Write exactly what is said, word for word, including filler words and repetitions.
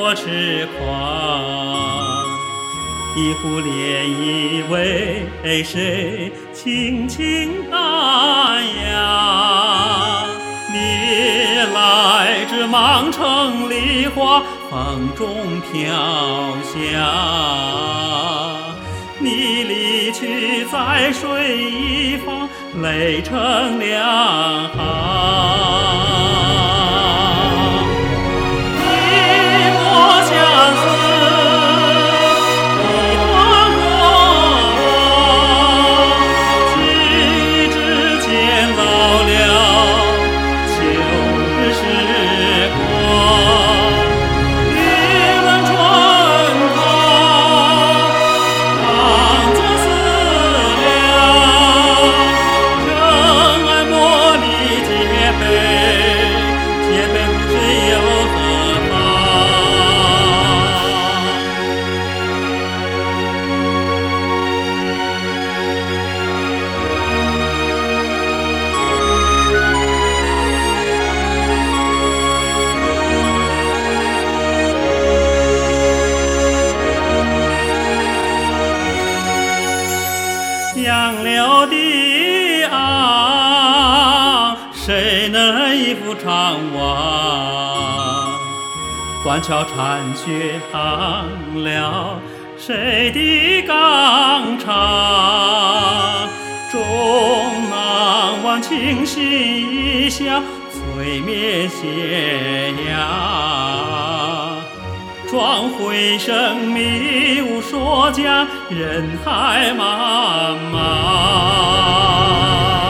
多痴狂。一壶涟漪为谁轻轻荡漾？你来自芒城梨花风中飘香，你离去在水一方，泪成两行。杨柳的岸，谁能一幅长望？断桥残雪寒了谁的肝肠？终难忘清新一笑，催眠斜阳。壮回生命无所讲，人海茫茫。